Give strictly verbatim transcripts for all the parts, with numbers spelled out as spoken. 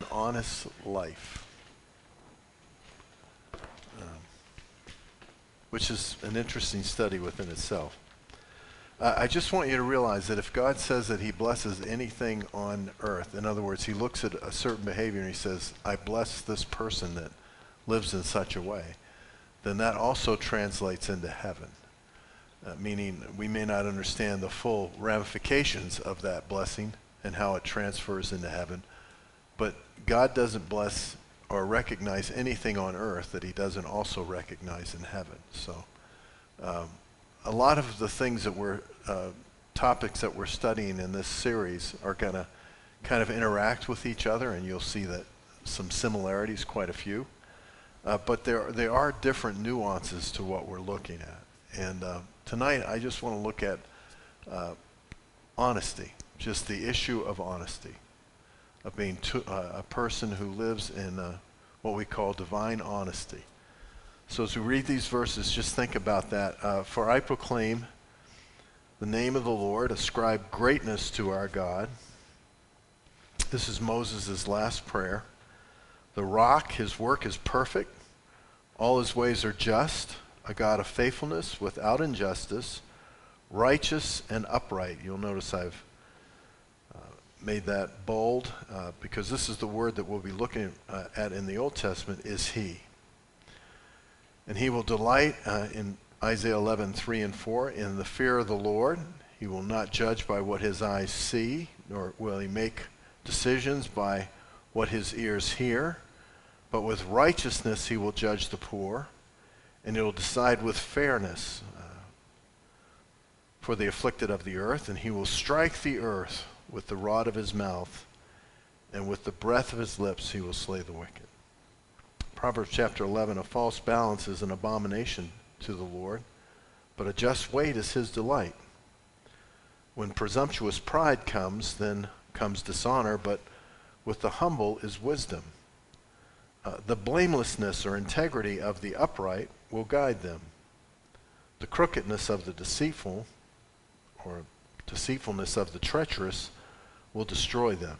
honest life, um, which is an interesting study within itself. Uh, I just want you to realize that if God says that he blesses anything on earth, in other words, he looks at a certain behavior and he says, I bless this person that lives in such a way, then that also translates into heaven. Uh, meaning we may not understand the full ramifications of that blessing and how it transfers into heaven, but God doesn't bless or recognize anything on earth that he doesn't also recognize in heaven. So um, a lot of the things that we're, uh, topics that we're studying in this series are going to kind of interact with each other, and you'll see that some similarities, quite a few. Uh, but there, there are different nuances to what we're looking at. And uh, tonight I just want to look at uh, honesty, just the issue of honesty, of being to, uh, a person who lives in uh, what we call divine honesty. So as we read these verses, just think about that. Uh, For I proclaim the name of the Lord, ascribe greatness to our God. This is Moses' last prayer. The rock, his work is perfect. All his ways are just, a God of faithfulness without injustice, righteous and upright. You'll notice I've uh, made that bold uh, because this is the word that we'll be looking uh, at in the Old Testament, is he. And he will delight uh, in Isaiah eleven, three and four, in the fear of the Lord. He will not judge by what his eyes see, nor will he make decisions by what his ears hear. But with righteousness he will judge the poor, and he will decide with fairness uh, for the afflicted of the earth. And he will strike the earth with the rod of his mouth, and with the breath of his lips he will slay the wicked. Proverbs chapter eleven, a false balance is an abomination to the Lord, but a just weight is his delight. When presumptuous pride comes, then comes dishonor, but with the humble is wisdom. Uh, the blamelessness or integrity of the upright will guide them. The crookedness of the deceitful, or deceitfulness of the treacherous, will destroy them.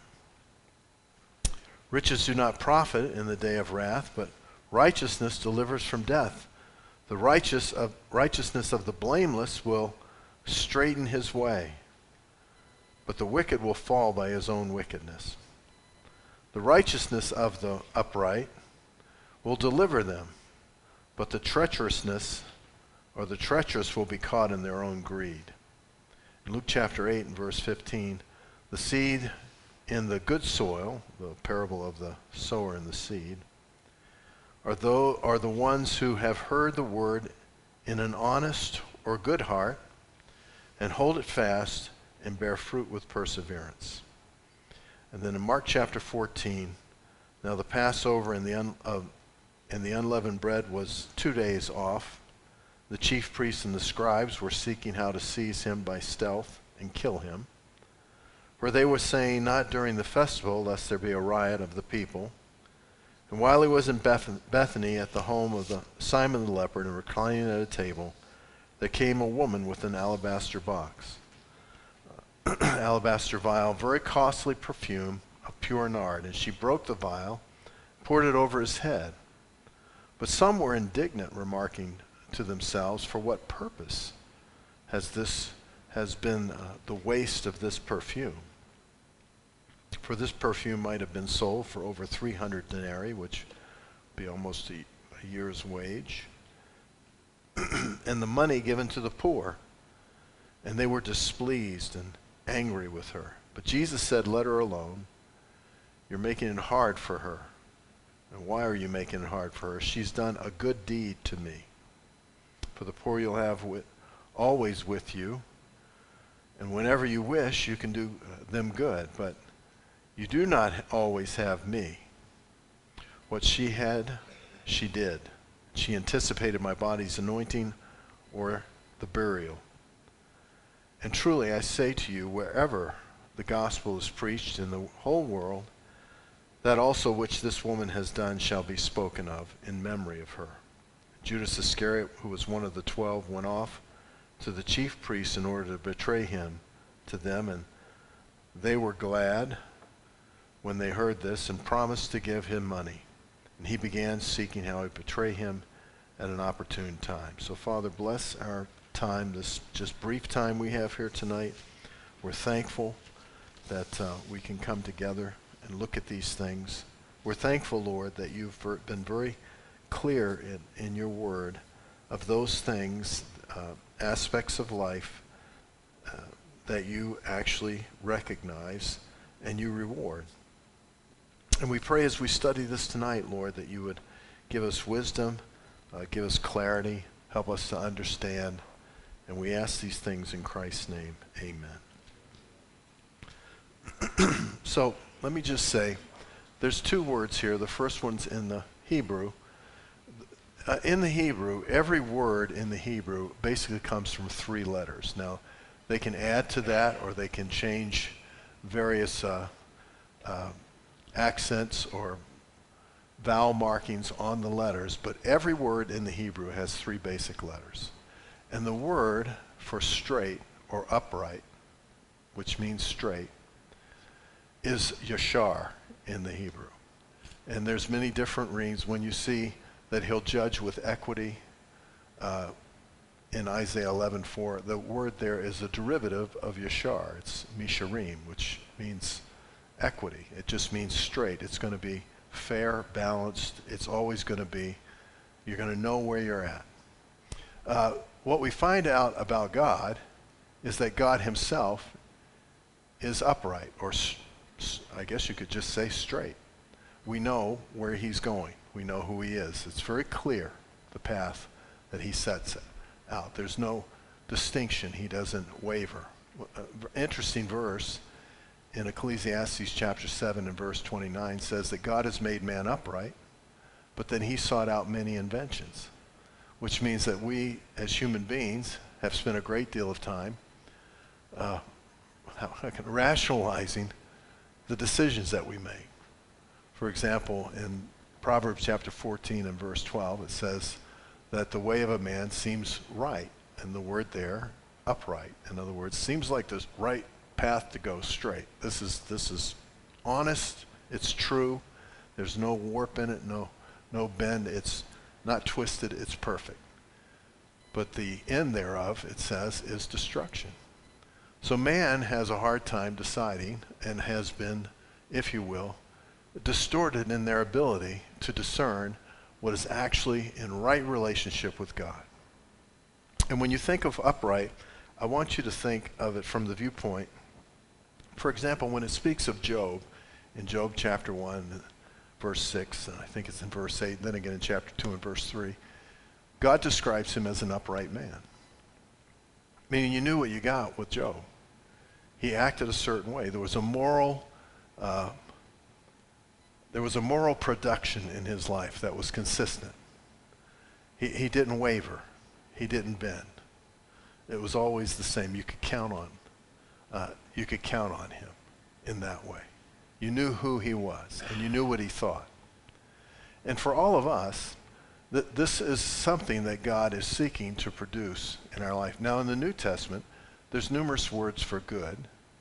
Riches do not profit in the day of wrath, but righteousness delivers from death. The righteous of, righteousness of the blameless will straighten his way, but the wicked will fall by his own wickedness. The righteousness of the upright will deliver them, but the treacherousness or the treacherous will be caught in their own greed. In Luke chapter eight and verse fifteen, the seed in the good soil, the parable of the sower and the seed, are, though, are the ones who have heard the word in an honest or good heart and hold it fast and bear fruit with perseverance. And then in Mark chapter fourteen, now the Passover and the, un, uh, and the unleavened bread was two days off. The chief priests and the scribes were seeking how to seize him by stealth and kill him. For they were saying, not during the festival, lest there be a riot of the people. And while he was in Beth- Bethany at the home of the Simon the leper and reclining at a table, there came a woman with an alabaster box, uh, alabaster vial, very costly perfume of pure nard. And she broke the vial, poured it over his head. But some were indignant, remarking to themselves, for what purpose has this has been uh, the waste of this perfume? For this perfume might have been sold for over three hundred denarii, which would be almost a, a year's wage, and the money given to the poor. And they were displeased and angry with her. But Jesus said, let her alone. You're making it hard for her. And why are you making it hard for her? She's done a good deed to me. For the poor you'll have with, always with you, and whenever you wish, you can do them good, but you do not always have me. What she had, she did. She anticipated my body's anointing or the burial. And truly I say to you, wherever the gospel is preached in the whole world, that also which this woman has done shall be spoken of in memory of her. Judas Iscariot, who was one of the twelve, went off to the chief priests in order to betray him to them, and they were glad when when they heard this and promised to give him money. And he began seeking how he would betray him at an opportune time. So Father, bless our time, this just brief time we have here tonight. We're thankful that uh, we can come together and look at these things. We're thankful, Lord, that you've been very clear in, in your word of those things, uh, aspects of life uh, that you actually recognize and you reward. And we pray as we study this tonight, Lord, that you would give us wisdom, uh, give us clarity, help us to understand. And we ask these things in Christ's name. Amen. So let me just say, there's two words here. The first one's in the Hebrew. Uh, in the Hebrew, every word in the Hebrew basically comes from three letters. Now, they can add to that or they can change various uh, uh, accents or vowel markings on the letters, but every word in the Hebrew has three basic letters. And the word for straight or upright, which means straight, is yashar in the Hebrew. And there's many different readings. When you see that he'll judge with equity uh, in Isaiah eleven four, the word there is a derivative of yashar. It's misharim, which means equity. It just means straight. It's going to be fair, balanced. It's always going to be, you're going to know where you're at. Uh, what we find out about God is that God himself is upright, or I guess you could just say straight. We know where he's going. We know who he is. It's very clear, the path that he sets out. There's no distinction. He doesn't waver. Uh, interesting verse in Ecclesiastes chapter seven and verse twenty-nine says that God has made man upright, but then he sought out many inventions, which means that we as human beings have spent a great deal of time uh, rationalizing the decisions that we make. For example, in Proverbs chapter fourteen and verse twelve, it says that the way of a man seems right, and the word there, upright. In other words, seems like the right path to go straight. This is this is honest, it's true, there's no warp in it, no no bend, it's not twisted, it's perfect. But the end thereof, it says, is destruction. So man has a hard time deciding, and has been, if you will, distorted in their ability to discern what is actually in right relationship with God. And when you think of upright, I want you to think of it from the viewpoint, for example, when it speaks of Job, in Job chapter one, verse six, and I think it's in verse eight, then again in chapter two and verse three, God describes him as an upright man. Meaning you knew what you got with Job. He acted a certain way. There was a moral, uh, there was a moral production in his life that was consistent. He, he didn't waver. He didn't bend. It was always the same. You could count on, uh, you could count on him in that way. You knew who he was, and you knew what he thought. And for all of us, th- this is something that God is seeking to produce in our life. Now, in the New Testament, there's numerous words for good.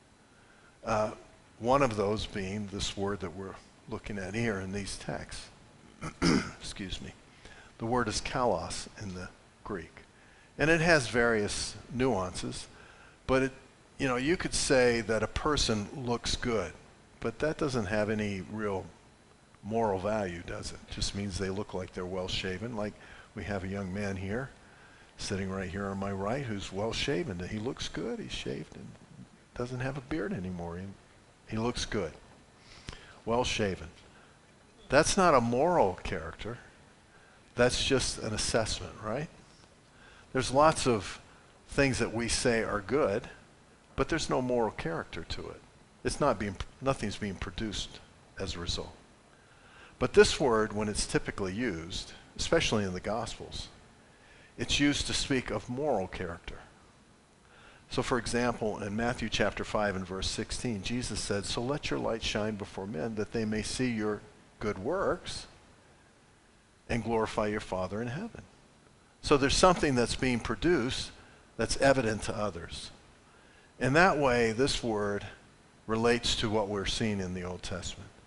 Uh, one of those being this word that we're looking at here in these texts. Excuse me. The word is kalos in the Greek. And it has various nuances, but it, you know, you could say that a person looks good, but that doesn't have any real moral value, does it? It just means they look like they're well shaven. Like we have a young man here, sitting right here on my right, who's well shaven. He looks good. He's shaved and doesn't have a beard anymore. He, he looks good. Well shaven. That's not a moral character. That's just an assessment, right? There's lots of things that we say are good, but there's no moral character to it. It's not being, nothing's being produced as a result. But this word, when it's typically used, especially in the Gospels, it's used to speak of moral character. So for example, in Matthew chapter five and verse sixteen, Jesus said, "So let your light shine before men, that they may see your good works and glorify your Father in heaven." So there's something that's being produced that's evident to others. In that way, this word relates to what we're seeing in the Old Testament.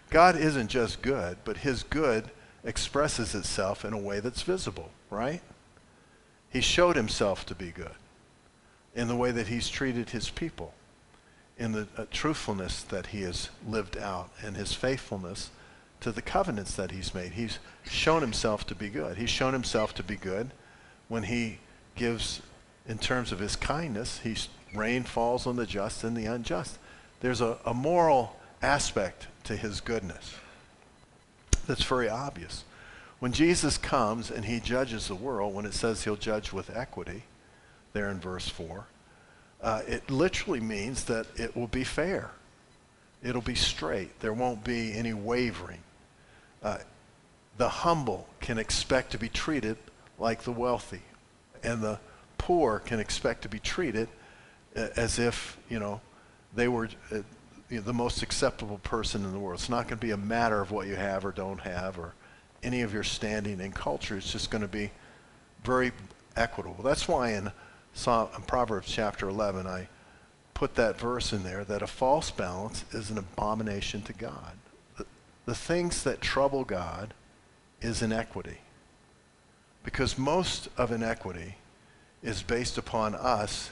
God isn't just good, but his good expresses itself in a way that's visible, right? He showed himself to be good in the way that he's treated his people, in the uh, truthfulness that he has lived out, and his faithfulness to the covenants that he's made. He's shown himself to be good. He's shown himself to be good when he gives, in terms of his kindness, he's, rain falls on the just and the unjust. There's a, a moral aspect to his goodness that's very obvious. When Jesus comes and he judges the world, when it says he'll judge with equity, there in verse four, uh, it literally means that it will be fair. It'll be straight. There won't be any wavering. Uh, the humble can expect to be treated like the wealthy, and the poor can expect to be treated uh, as if, you know, they were uh, you know, the most acceptable person in the world. It's not going to be a matter of what you have or don't have or any of your standing in culture. It's just going to be very equitable. That's why in, Psalm, in Proverbs chapter eleven, I put that verse in there, that a false balance is an abomination to God. The, the things that trouble God is inequity. Because most of inequity is based upon us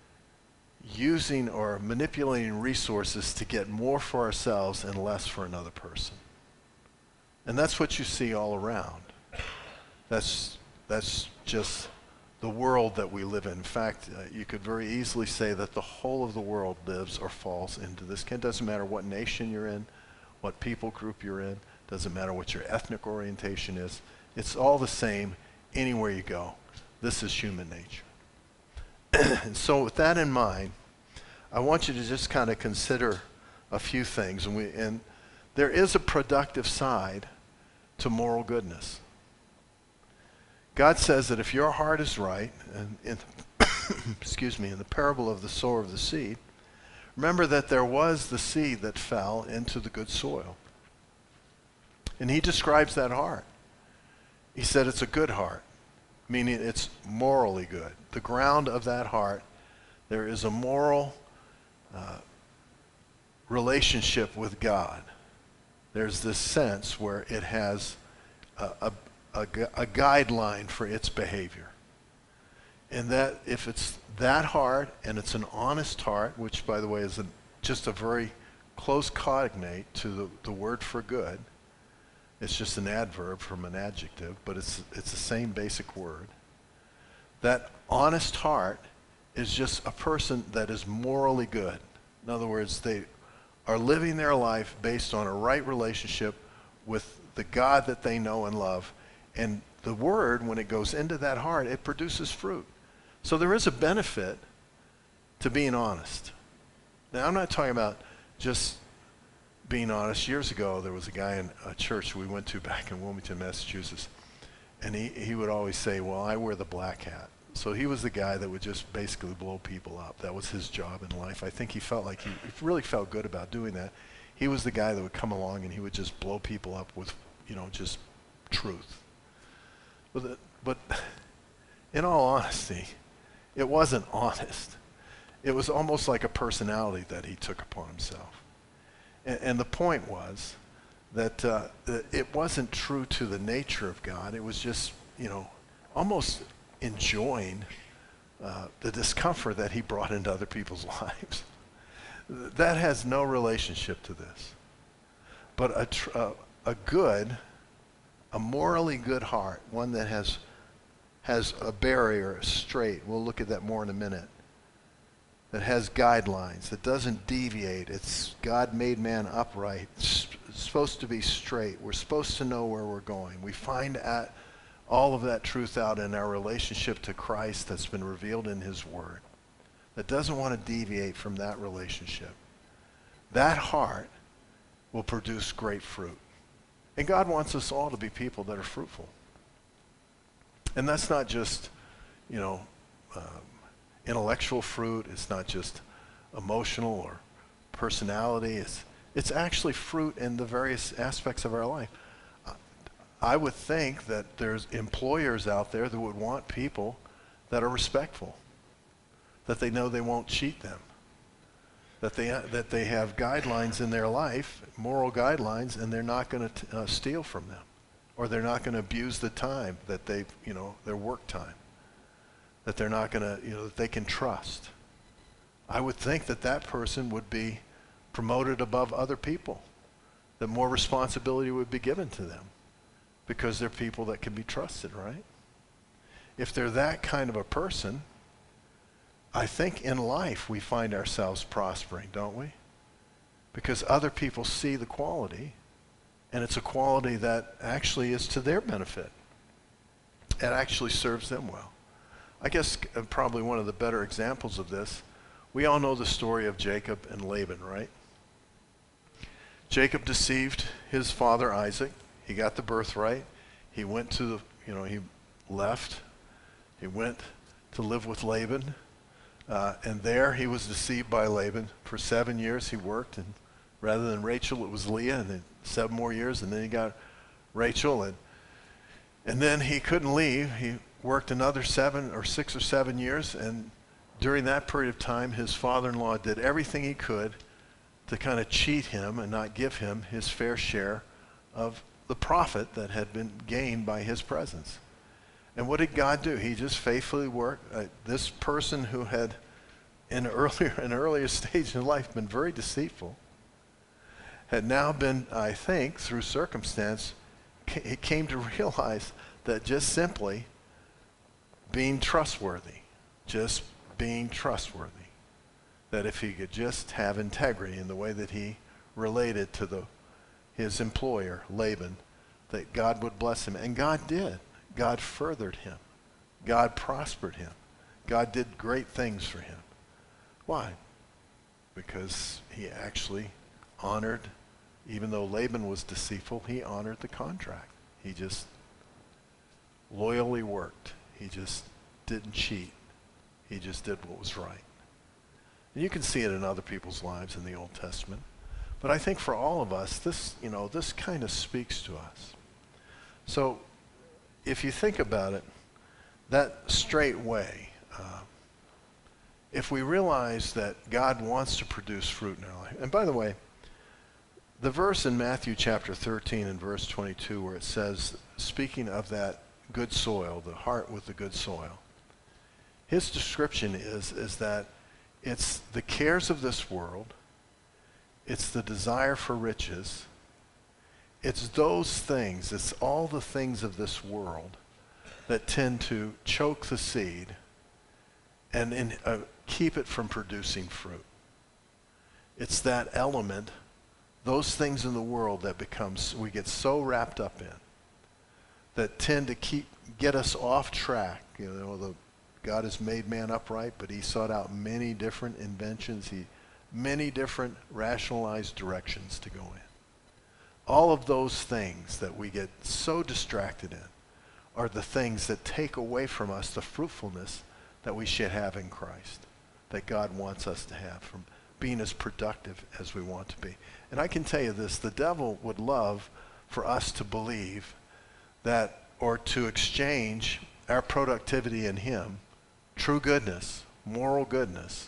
using or manipulating resources to get more for ourselves and less for another person. And that's what you see all around. That's, that's just the world that we live in. In fact, uh, you could very easily say that the whole of the world lives or falls into this. It doesn't matter what nation you're in, what people group you're in, doesn't matter what your ethnic orientation is. It's all the same anywhere you go. This is human nature. And so with that in mind, I want you to just kind of consider a few things. And, we, and there is a productive side to moral goodness. God says that if your heart is right, and in, excuse me, in the parable of the sower of the seed, remember that there was the seed that fell into the good soil. And he describes that heart. He said it's a good heart, meaning it's morally good. The ground of that heart, there is a moral uh, relationship with God. There's this sense where it has a, a, a, a guideline for its behavior. And that if it's that heart, and it's an honest heart, which by the way is a, just a very close cognate to the, the word for good. It's just an adverb from an adjective, but it's, it's the same basic word. That honest heart is just a person that is morally good. In other words, they are living their life based on a right relationship with the God that they know and love. And the word, when it goes into that heart, it produces fruit. So there is a benefit to being honest. Now, I'm not talking about just being honest. Years ago, there was a guy in a church we went to back in Wilmington, Massachusetts, and he, he would always say, well, I wear the black hat. So he was the guy that would just basically blow people up. That was his job in life. I think he felt like he, he really felt good about doing that. He was the guy that would come along and he would just blow people up with, you know, just truth. But, the, but in all honesty, it wasn't honest. It was almost like a personality that he took upon himself. And, and the point was that uh, it wasn't true to the nature of God. It was just, you know, almost enjoying uh, the discomfort that he brought into other people's lives. That has no relationship to this. But a, tr- uh, a good, a morally good heart, one that has, has a barrier straight, we'll look at that more in a minute, that has guidelines, that doesn't deviate. It's God made man upright. It's supposed to be straight. We're supposed to know where we're going. We find at all of that truth out in our relationship to Christ that's been revealed in his word, that doesn't want to deviate from that relationship. That heart will produce great fruit. And God wants us all to be people that are fruitful. And that's not just, you know, um, intellectual fruit. It's not just emotional or personality. It's, it's actually fruit in the various aspects of our life. I would think that there's employers out there that would want people that are respectful, that they know they won't cheat them, that they that they have guidelines in their life, moral guidelines, and they're not going to uh, steal from them, or they're not going to abuse the time that they, you know, their work time, that they're not going to, you know, that they can trust. I would think that that person would be promoted above other people, that more responsibility would be given to them because they're people that can be trusted, right? If they're that kind of a person, I think in life we find ourselves prospering, don't we? Because other people see the quality, and it's a quality that actually is to their benefit. It actually serves them well. I guess uh, probably one of the better examples of this, we all know the story of Jacob and Laban, right? Jacob deceived his father Isaac. He got the birthright. He went to the, you know, he left. He went to live with Laban. Uh, and there he was deceived by Laban. For seven years he worked, and rather than Rachel, it was Leah, and then seven more years, and then he got Rachel, and and then he couldn't leave. He worked another seven or six or seven years, and during that period of time, his father-in-law did everything he could to kind of cheat him and not give him his fair share of the profit that had been gained by his presence. And what did God do? He just faithfully worked. Uh, this person who had, in earlier, an earlier stage in life, been very deceitful, had now been, I think, through circumstance, ca- he came to realize that just simply being trustworthy, just being trustworthy, that if he could just have integrity in the way that he related to the his employer, Laban, that God would bless him. And God did. God furthered him. God prospered him. God did great things for him. Why? Because he actually honored, even though Laban was deceitful, he honored the contract. He just loyally worked. He just didn't cheat. He just did what was right. And you can see it in other people's lives in the Old Testament. But I think for all of us, this, you know, this kind of speaks to us. So if you think about it, that straight way, uh, if we realize that God wants to produce fruit in our life, and by the way, the verse in Matthew chapter thirteen and verse twenty-two where it says, speaking of that good soil, the heart with the good soil, his description is, is that it's the cares of this world, it's the desire for riches, it's those things, it's all the things of this world that tend to choke the seed and in, uh, keep it from producing fruit. It's that element, those things in the world that becomes, we get so wrapped up in, that tend to keep, get us off track. You know, the, God has made man upright, but he sought out many different inventions, he, many different rationalized directions to go in. All of those things that we get so distracted in are the things that take away from us the fruitfulness that we should have in Christ, that God wants us to have from being as productive as we want to be. And I can tell you this, the devil would love for us to believe that, or to exchange our productivity in him, true goodness, moral goodness,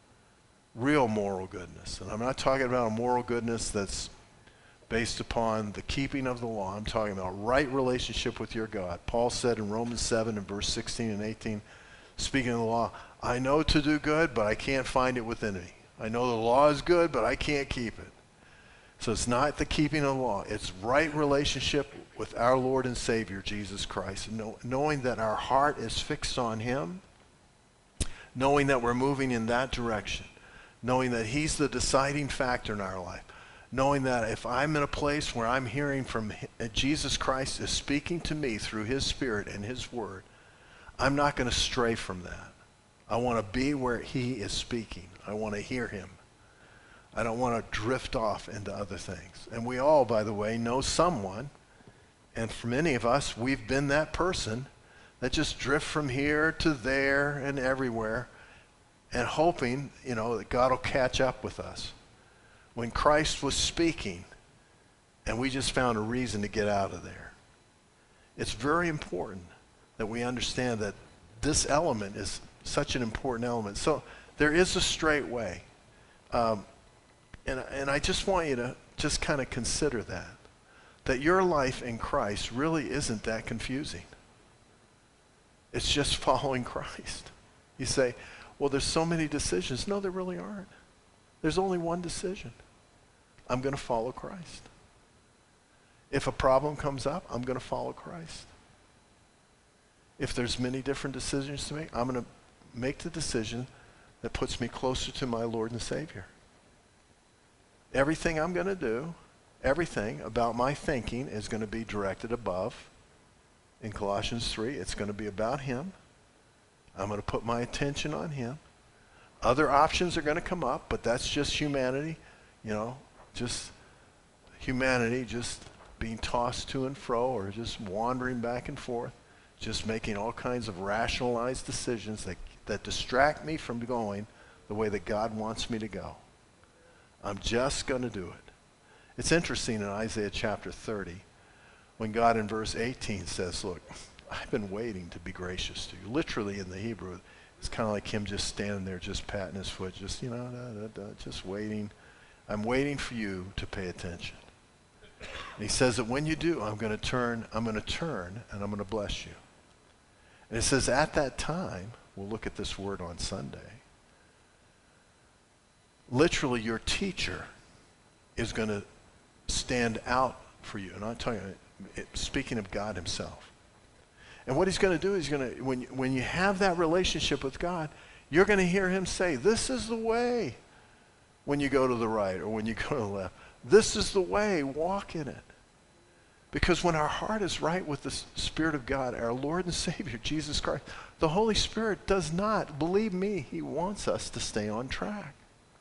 real moral goodness. And I'm not talking about a moral goodness that's based upon the keeping of the law. I'm talking about right relationship with your God. Paul said in Romans seven and verse sixteen and eighteen, speaking of the law, I know to do good, but I can't find it within me. I know the law is good, but I can't keep it. So it's not the keeping of the law. It's right relationship with our Lord and Savior, Jesus Christ. Know, knowing that our heart is fixed on him, knowing that we're moving in that direction, knowing that he's the deciding factor in our life, knowing that if I'm in a place where I'm hearing from Jesus Christ is speaking to me through his Spirit and his word, I'm not going to stray from that. I want to be where he is speaking. I want to hear him. I don't want to drift off into other things. And we all, by the way, know someone, and for many of us, we've been that person that just drift from here to there and everywhere and hoping, you know, that God will catch up with us. When Christ was speaking, and we just found a reason to get out of there. It's very important that we understand that this element is such an important element. So there is a straight way. Um, and, and I just want you to just kind of consider that, that your life in Christ really isn't that confusing. It's just following Christ. You say, well, there's so many decisions. No, there really aren't. There's only one decision. I'm going to follow Christ. If a problem comes up, I'm going to follow Christ. If there's many different decisions to make, I'm going to make the decision that puts me closer to my Lord and Savior. Everything I'm going to do, everything about my thinking is going to be directed above. In Colossians three, it's going to be about him. I'm going to put my attention on him. Other options are going to come up, but that's just humanity, you know, just humanity just being tossed to and fro or just wandering back and forth, just making all kinds of rationalized decisions that, that distract me from going the way that God wants me to go. I'm just going to do it. It's interesting in Isaiah chapter thirty, when God in verse eighteen says, look, I've been waiting to be gracious to you. Literally in the Hebrew, it's kind of like him just standing there, just patting his foot, just, you know, da, da, da, just waiting. I'm waiting for you to pay attention. And he says that when you do, I'm going to turn, I'm going to turn, and I'm going to bless you. And it says at that time, we'll look at this word on Sunday, literally your teacher is going to stand out for you. And I'm telling you, speaking of God himself. And what he's going to do is he's going to, when, when you have that relationship with God, you're going to hear him say, this is the way when you go to the right or when you go to the left. This is the way, walk in it. Because when our heart is right with the Spirit of God, our Lord and Savior, Jesus Christ, the Holy Spirit does not, believe me, he wants us to stay on track.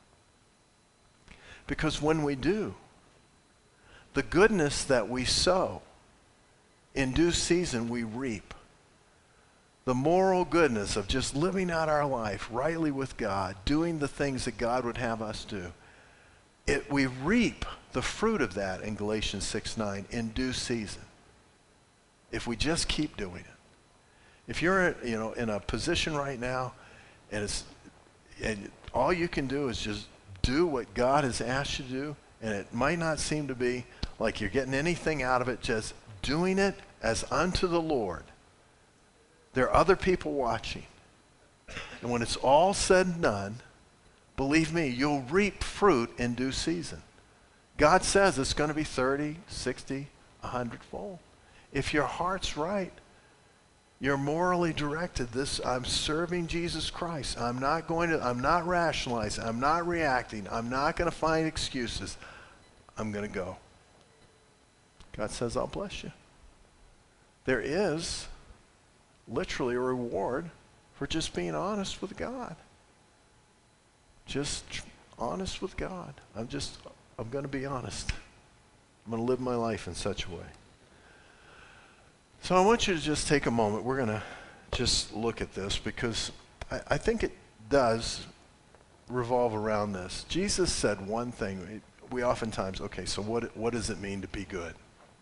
Because when we do, the goodness that we sow, in due season we reap. The moral goodness of just living out our life rightly with God, doing the things that God would have us do. It, we reap the fruit of that in Galatians six nine in due season. If we just keep doing it. If you're, you know, in a position right now and it's and all you can do is just do what God has asked you to do, and it might not seem to be like you're getting anything out of it, just doing it as unto the Lord. There are other people watching. And when it's all said and done, believe me, you'll reap fruit in due season. God says it's going to be thirty, sixty, one hundred fold. If your heart's right, you're morally directed. This, I'm serving Jesus Christ. I'm not going to, I'm not rationalizing. I'm not reacting. I'm not going to find excuses. I'm going to go. God says, I'll bless you. There is literally a reward for just being honest with God. Just tr- honest with God. I'm just, I'm going to be honest. I'm going to live my life in such a way. So I want you to just take a moment. We're going to just look at this because I, I think it does revolve around this. Jesus said one thing. We oftentimes, okay, so what, what does it mean to be good?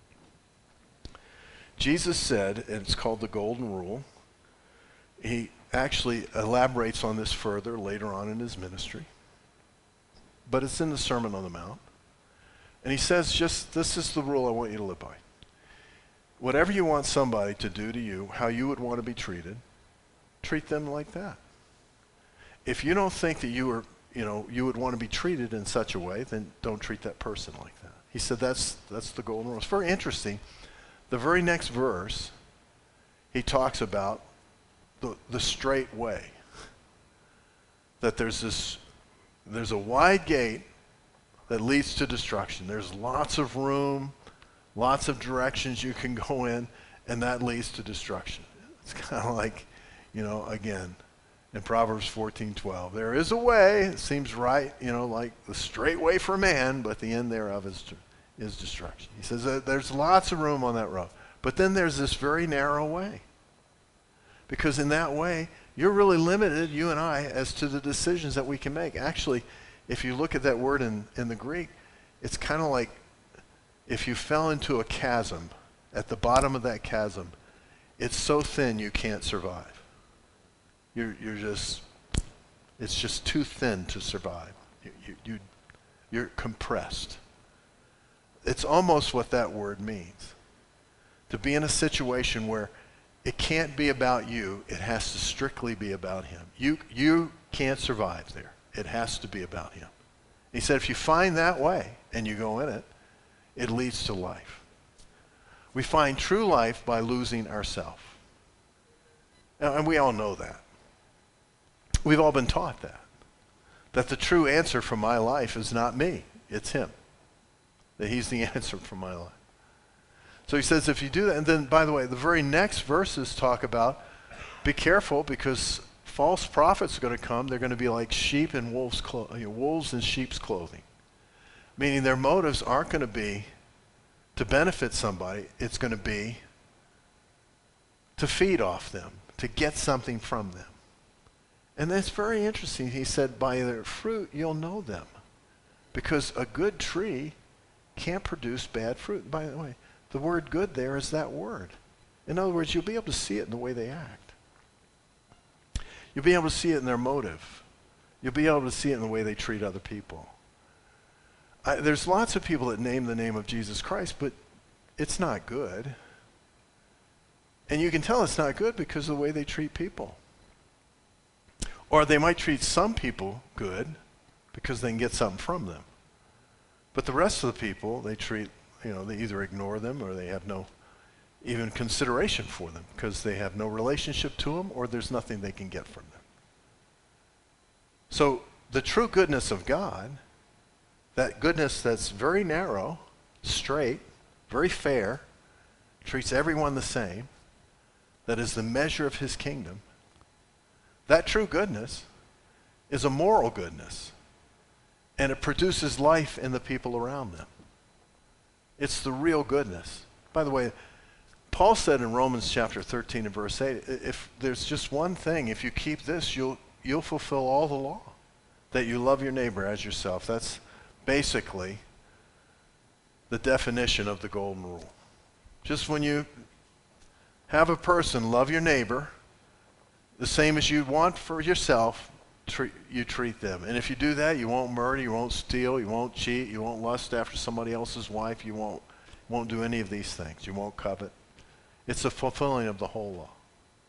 Jesus said, and it's called the Golden Rule. He actually elaborates on this further later on in his ministry. But it's in the Sermon on the Mount. And he says, just this is the rule I want you to live by. Whatever you want somebody to do to you, how you would want to be treated, treat them like that. If you don't think that you are, you know, you would want to be treated in such a way, then don't treat that person like that. He said that's that's the golden rule. It's very interesting. The very next verse, he talks about the, the straight way. That there's this, there's a wide gate that leads to destruction. There's lots of room, lots of directions you can go in, and that leads to destruction. It's kind of like, you know, again, in Proverbs fourteen twelve, there is a way, it seems right, you know, like the straight way for man, but the end thereof is is destruction. He says that there's lots of room on that road. But then there's this very narrow way. Because in that way, you're really limited, you and I, as to the decisions that we can make. Actually, if you look at that word in, in the Greek, it's kind of like if you fell into a chasm, at the bottom of that chasm, it's so thin you can't survive. You're, you're just, it's just too thin to survive. You, you, you, you're compressed. It's almost what that word means. To be in a situation where it can't be about you, it has to strictly be about him. You, you can't survive there. It has to be about him. He said if you find that way and you go in it, it leads to life. We find true life by losing ourselves. And we all know that. We've all been taught that. That the true answer for my life is not me, it's him. That he's the answer for my life. So he says if you do that, and then by the way, the very next verses talk about be careful because false prophets are going to come. They're going to be like sheep in wolves' clo- you know, wolves in sheep's clothing. Meaning their motives aren't going to be to benefit somebody. It's going to be to feed off them, to get something from them. And that's very interesting. He said, by their fruit you'll know them. Because a good tree can't produce bad fruit. By the way, the word good there is that word. In other words, you'll be able to see it in the way they act. You'll be able to see it in their motive. You'll be able to see it in the way they treat other people. I, there's lots of people that name the name of Jesus Christ, but it's not good. And you can tell it's not good because of the way they treat people. Or they might treat some people good because they can get something from them. But the rest of the people, they treat, you know, they either ignore them or they have no even consideration for them because they have no relationship to them or there's nothing they can get from them. So the true goodness of God, that goodness that's very narrow, straight, very fair, treats everyone the same, that is the measure of his kingdom, that true goodness is a moral goodness, and it produces life in the people around them. It's the real goodness. By the way, Paul said in Romans chapter thirteen and verse eight, if there's just one thing, if you keep this, you'll, you'll fulfill all the law, that you love your neighbor as yourself. That's basically the definition of the golden rule. Just when you have a person love your neighbor, the same as you want for yourself, treat, you treat them. And if you do that, you won't murder, you won't steal, you won't cheat, you won't lust after somebody else's wife, you won't, won't do any of these things. You won't covet. It's a fulfilling of the whole law.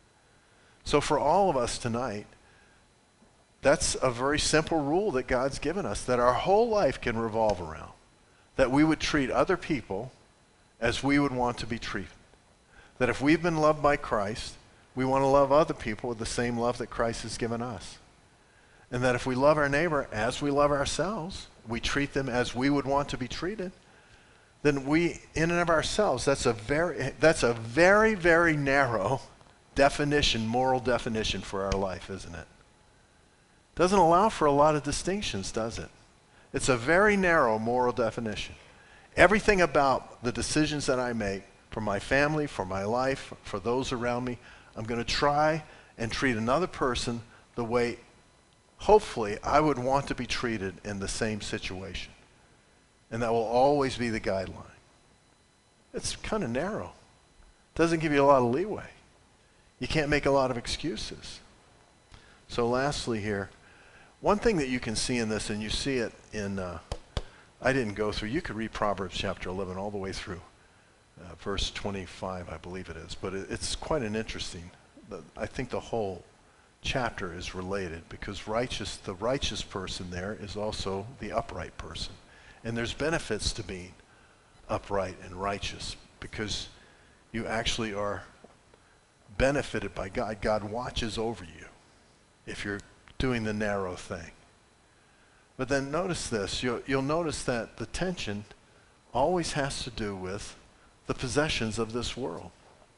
So for all of us tonight, that's a very simple rule that God's given us, that our whole life can revolve around. That we would treat other people as we would want to be treated. That if we've been loved by Christ, we want to love other people with the same love that Christ has given us. And that if we love our neighbor as we love ourselves, we treat them as we would want to be treated, then we, in and of ourselves, that's a very, that's a very, very narrow definition, moral definition for our life, isn't it? Doesn't allow for a lot of distinctions, does it? It's a very narrow moral definition. Everything about the decisions that I make for my family, for my life, for those around me, I'm going to try and treat another person the way, hopefully, I would want to be treated in the same situation. And that will always be the guideline. It's kind of narrow. Doesn't give you a lot of leeway. You can't make a lot of excuses. So lastly here, one thing that you can see in this, and you see it in, uh, I didn't go through, you could read Proverbs chapter eleven all the way through uh, verse twenty-five, I believe it is, but it, it's quite an interesting, I think the whole chapter is related because righteous, the righteous person there is also the upright person. And there's benefits to being upright and righteous because you actually are benefited by God. God watches over you if you're doing the narrow thing. But then notice this. You'll, you'll notice that the tension always has to do with the possessions of this world.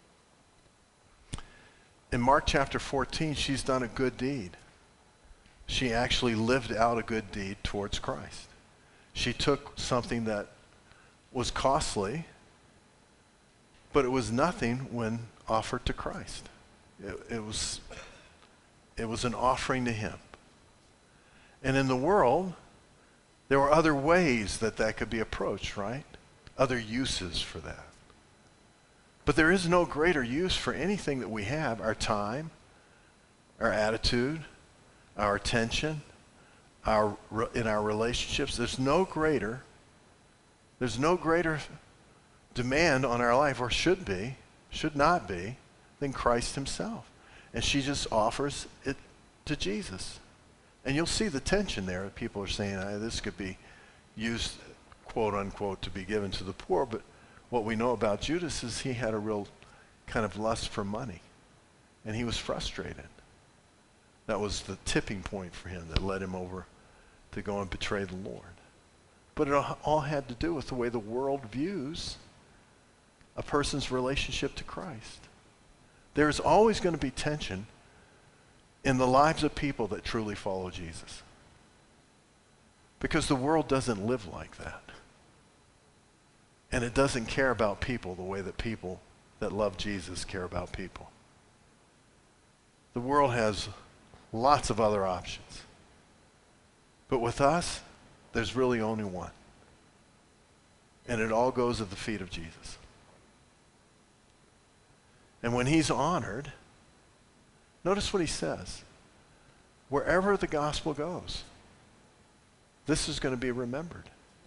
In Mark chapter fourteen, she's done a good deed. She actually lived out a good deed towards Christ. She took something that was costly, but it was nothing when offered to Christ. It, it was, it was an offering to him. And in the world, there were other ways that that could be approached, right? Other uses for that. But there is no greater use for anything that we have, our time, our attitude, our attention, our in our relationships. There's no greater, there's no greater demand on our life, or should be, should not be, than Christ himself. And she just offers it to Jesus. And you'll see the tension there. People are saying, ah, this could be used, quote unquote, to be given to the poor. But what we know about Judas is he had a real kind of lust for money. And he was frustrated. That was the tipping point for him that led him over to go and betray the Lord. But it all had to do with the way the world views a person's relationship to Christ. There's always going to be tension in the lives of people that truly follow Jesus. Because the world doesn't live like that. And it doesn't care about people the way that people that love Jesus care about people. The world has lots of other options. But with us, there's really only one. And it all goes at the feet of Jesus. And when he's honored, notice what he says. Wherever the gospel goes, this is going to be remembered.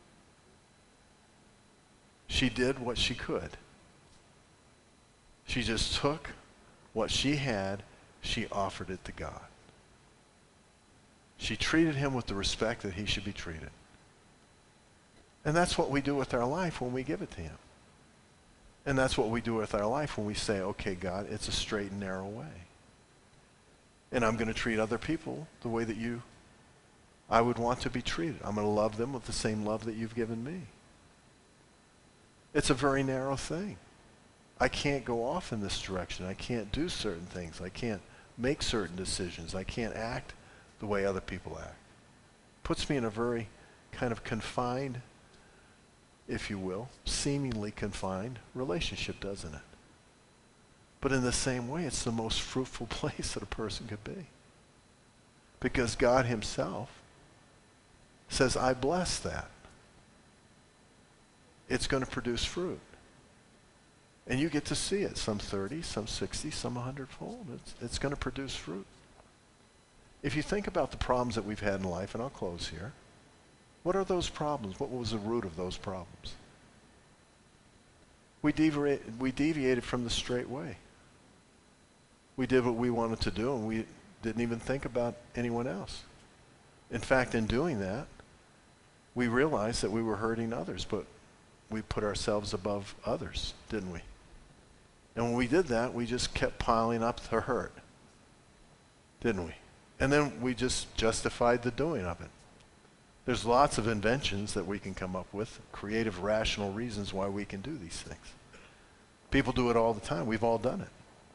She did what she could. She just took what she had, she offered it to God. She treated him with the respect that he should be treated. And that's what we do with our life when we give it to him. And that's what we do with our life when we say, okay, God, it's a straight and narrow way. And I'm going to treat other people the way that you, I would want to be treated. I'm going to love them with the same love that you've given me. It's a very narrow thing. I can't go off in this direction. I can't do certain things. I can't make certain decisions. I can't act the way other people act. Puts me in a very kind of confined, if you will, seemingly confined relationship, doesn't it? But in the same way, it's the most fruitful place that a person could be. Because God himself says, I bless that. It's going to produce fruit. And you get to see it, some thirty, some sixty, some one hundred fold. It's, it's going to produce fruit. If you think about the problems that we've had in life, and I'll close here, what are those problems? What was the root of those problems? We, deviate, we deviated from the straight way. We did what we wanted to do, and we didn't even think about anyone else. In fact, in doing that, we realized that we were hurting others, but we put ourselves above others, didn't we? And when we did that, we just kept piling up the hurt, didn't we? And then we just justified the doing of it. There's lots of inventions that we can come up with, creative, rational reasons why we can do these things. People do it all the time. We've all done it.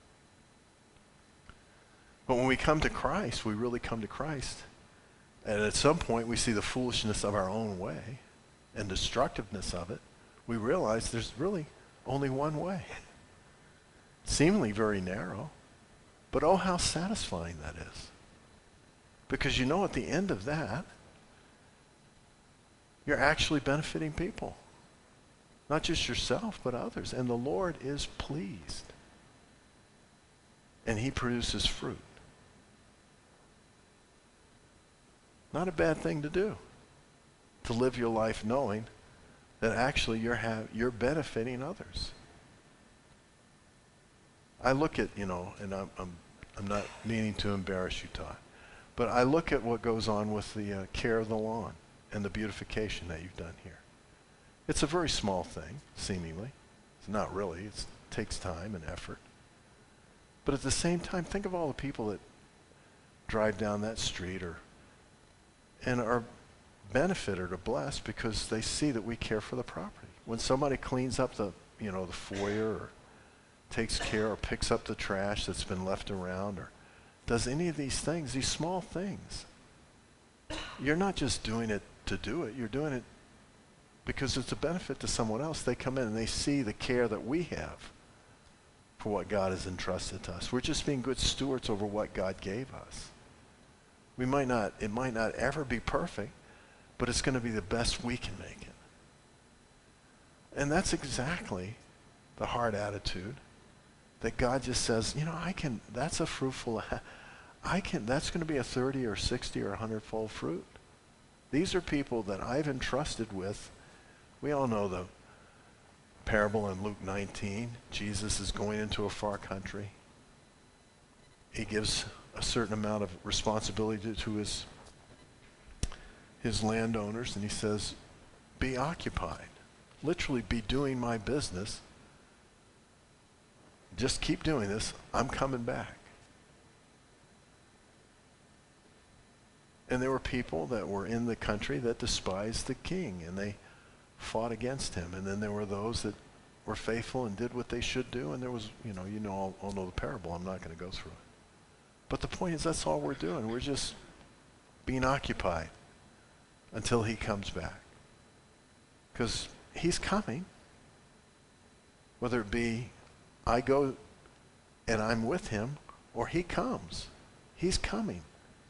But when we come to Christ, we really come to Christ. And at some point, we see the foolishness of our own way and destructiveness of it. We realize there's really only one way. Seemingly very narrow, but oh, how satisfying that is. Because you know at the end of that, you're actually benefiting people. Not just yourself, but others. And the Lord is pleased. And he produces fruit. Not a bad thing to do. To live your life knowing that actually you're, ha- you're benefiting others. I look at, you know, and I'm, I'm, I'm not meaning to embarrass you, Todd, but I look at what goes on with the uh, care of the lawn and the beautification that you've done here. It's a very small thing, seemingly. It's not really. It's, it takes time and effort. But at the same time, think of all the people that drive down that street or and are benefited or blessed because they see that we care for the property. When somebody cleans up the, you know, the foyer or takes care or picks up the trash that's been left around or does any of these things, these small things, you're not just doing it to do it. You're doing it because it's a benefit to someone else. They come in and they see the care that we have for what God has entrusted to us. We're just being good stewards over what God gave us. We might not, it might not ever be perfect, but it's going to be the best we can make it. And that's exactly the heart attitude that God just says, you know, I can, that's a fruitful, I can, that's going to be a thirty or sixty or one hundred fold fruit. These are people that I've entrusted with. We all know the parable in Luke nineteen. Jesus is going into a far country. He gives a certain amount of responsibility to, to his, his landowners, and he says, be occupied. Literally, be doing my business. Just keep doing this. I'm coming back. And there were people that were in the country that despised the king, and they fought against him. And then there were those that were faithful and did what they should do, and there was, you know, you know, all, all know the parable. I'm not going to go through it. But the point is, that's all we're doing. We're just being occupied until he comes back. Because he's coming. Whether it be I go and I'm with him, or he comes. He's coming.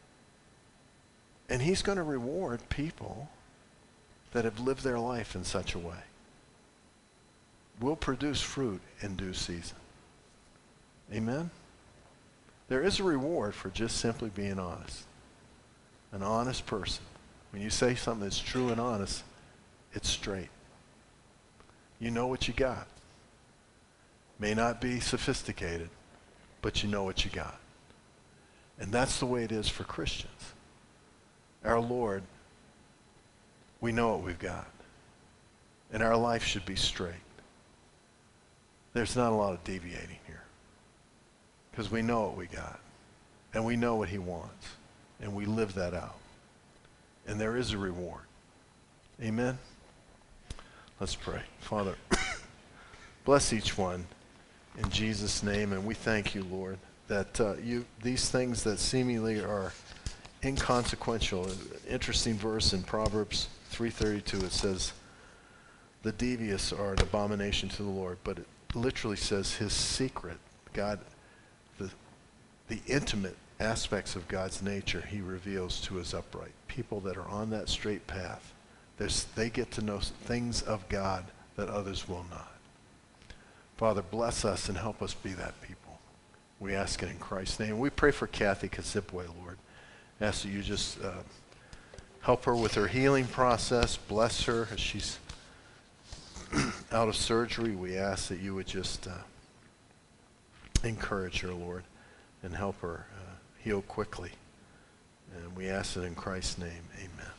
And he's going to reward people that have lived their life in such a way. Will produce fruit in due season. Amen? There is a reward for just simply being honest. An honest person. When you say something that's true and honest, it's straight. You know what you got. May not be sophisticated, but you know what you got. And that's the way it is for Christians. Our Lord, we know what we've got. And our life should be straight. There's not a lot of deviating here. Because we know what we got. And we know what he wants. And we live that out. And there is a reward. Amen? Let's pray. Father, bless each one in Jesus' name. And we thank you, Lord, that uh, you these things that seemingly are inconsequential. Interesting verse in Proverbs three thirty-two. It says, the devious are an abomination to the Lord. But it literally says his secret, God, the, the intimate aspects of God's nature he reveals to his upright. People that are on that straight path, there's, they get to know things of God that others will not. Father, bless us and help us be that people. We ask it in Christ's name. We pray for Kathy Kazipwe, Lord. Ask that you just uh, help her with her healing process. Bless her as she's out of surgery. We ask that you would just uh, encourage her, Lord, and help her uh, heal quickly. And we ask it in Christ's name. Amen.